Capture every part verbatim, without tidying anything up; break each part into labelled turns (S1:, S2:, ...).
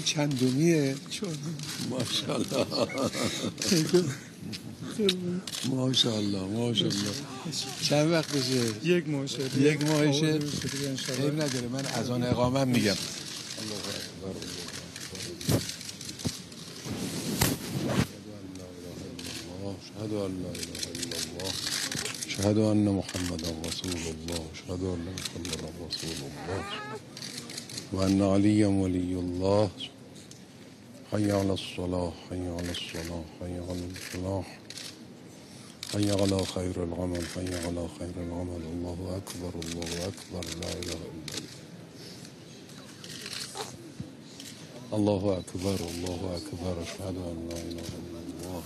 S1: چندمیه؟
S2: ماشاءالله ماشاءالله ماشاءالله. چند وقت بشه؟
S1: یک ماه شد.
S2: یک ماهشه؟ عیب نداره، من از آن اقامت میگم. اشهد ان لا اله الا الله اشهد ان محمدا رسول الله اشهد ان محمدا رسول الله و ان علی ولی الله. حی علی الصلاة حی علی الصلاة حی علی الفلاح حی علی خیر العمل حی علی خیر العمل. الله اکبر الله اکبر لا اله الا الله. الله اکبر الله اکبر. اشهد ان لا اله الا الله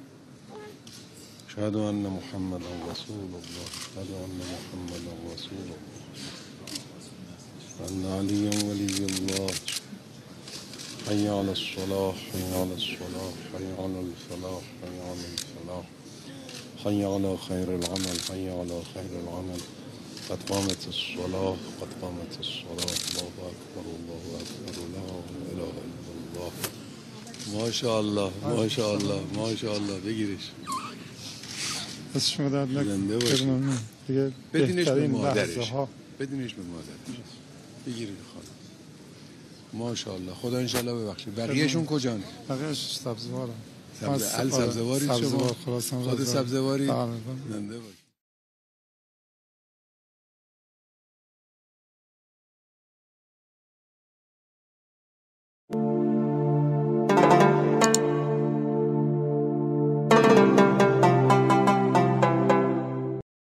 S2: اشهد ان محمدا رسول الله اشهد ان محمدا رسول الله و ان علی ولی الله. حی علی الصلاة حی علی الصلاة حی علی الفلاح حی علی الفلاح حی علی خیر العمل حی علی خیر العمل. قد قامت الصلاة قد قامت الصلاة. الله اکبر الله اکبر لا اله الا الله. ماشاءالله ماشاءالله ماشاءالله. بگیرش.
S1: از شما درد
S2: زنده باشی. بدینش به مادرش. بدینش به مادرش. بگیرش خانم. ماشاءالله. خدا انشالله ببخشه. بقیهشون کجان؟
S1: بقیهش سبزوارم.
S2: سبز ال سبزواری شما؟
S1: خود
S2: خود سبزواری. زنده باشی.